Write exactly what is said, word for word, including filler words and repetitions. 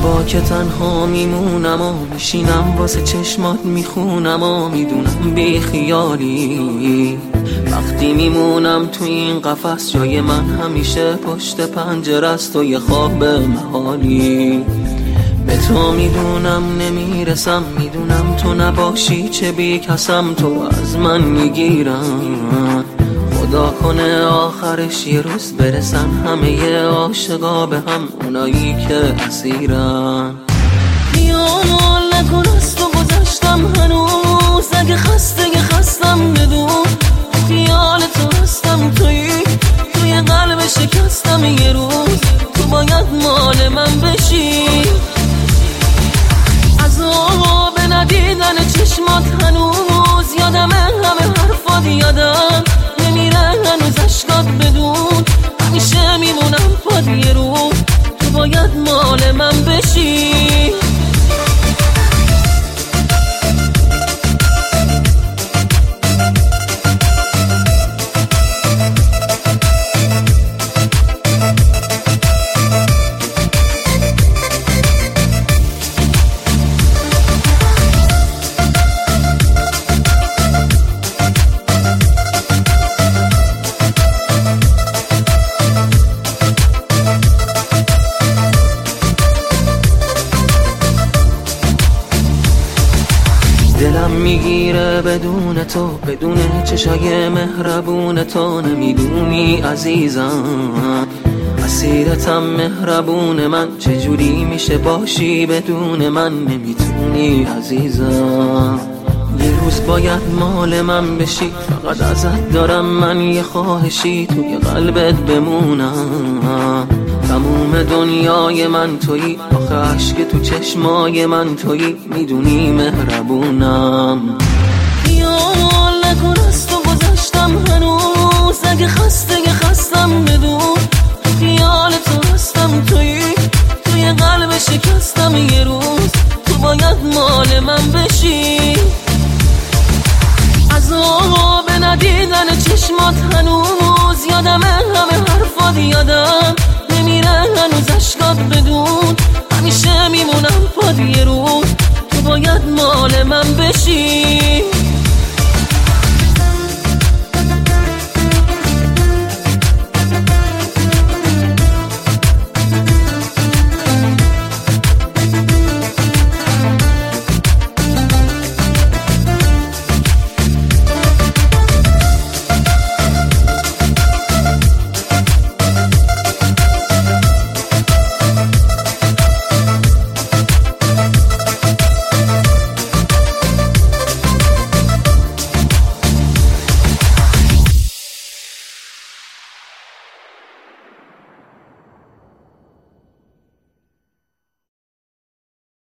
شبا که تنها میمونم و میشینم واسه چشمات میخونم و میدونم بی خیالی. وقتی میمونم تو این قفس جای من همیشه پشت پنجره است و یه خواب محالی. به تو میدونم نمیرسم، میدونم تو نباشی چه بی کسم، تو از من میگیرم. خدا کنه آخرش یه روز برسن همه عاشقا به هم، اونایی که اسیرن. خیال نکن از تو گذشتم هنوز، اگه خسته خستم بدون خیال تو هستم. توی توی قلب شکستم یه روز، تو باید مال من بشی. عذاب ندیدن چشمات هنوز یادمه، همه حرفات یادم نمیره هنوز اشکات بدون. همیشه میمونم پاد یه روز، تو باید مال من بشی. دلم میگیره بدون تو، بدون چشای مهربون تو. نمیدونی عزیزم اسیرتم مهربون من، چجوری میشه باشی بدون من؟ نمیتونی عزیزم. یه روز باید مال من بشی، فقط ازت دارم من یه خواهشی، توی قلبت بمونم. تموم دنیای من تویی، آخه عشق تو چشمای من تویی، میدونی مهربونم. خیال نکن از تو گذشتم هنوز، اگه خسته خستم بدون خیال تو هستم. تویی توی قلب شکستم یه روز، تو باید مال من بشی. عذاب ندیدن چشمات هنوز یادمه، همه حرفات یادم